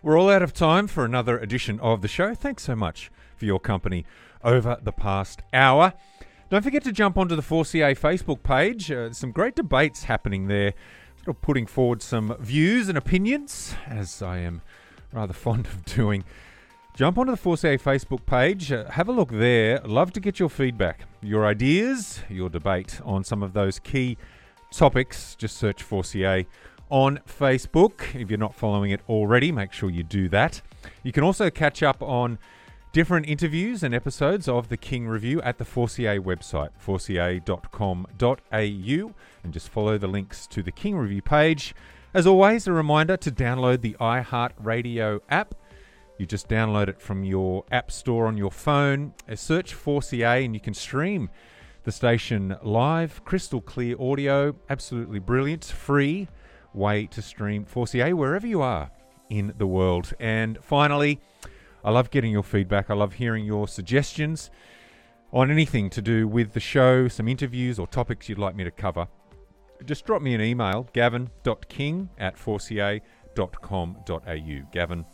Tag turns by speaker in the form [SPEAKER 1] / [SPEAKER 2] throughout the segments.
[SPEAKER 1] We're all out of time for another edition of the show. Thanks so much for your company over the past hour. Don't forget to jump onto the 4CA Facebook page. Some great debates happening there, sort of putting forward some views and opinions, as I am rather fond of doing. Jump onto the 4CA Facebook page. Have a look there. Love to get your feedback, your ideas, your debate on some of those key topics. Just search 4CA on Facebook. If you're not following it already, make sure you do that. You can also catch up on different interviews and episodes of the King Review at the 4CA website, 4ca.com.au, and just follow the links to the King Review page. As always, a reminder to download the iHeartRadio app. You just download it from your app store on your phone, search 4CA, and you can stream the station live, crystal clear audio, absolutely brilliant, free way to stream 4CA wherever you are in the world. And finally, I love getting your feedback. I love hearing your suggestions on anything to do with the show, some interviews or topics you'd like me to cover. Just drop me an email, gavin.king@4ca.com.au.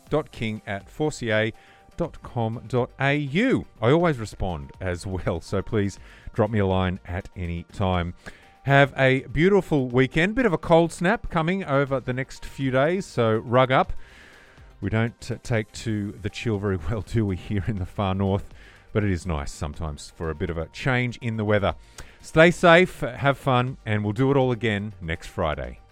[SPEAKER 1] gavin.king@4ca.com.au. I always respond as well, so please drop me a line at any time. Have a beautiful weekend. Bit of a cold snap coming over the next few days, so rug up. We don't take to the chill very well, do we, here in the far north? But it is nice sometimes for a bit of a change in the weather. Stay safe, have fun, and we'll do it all again next Friday.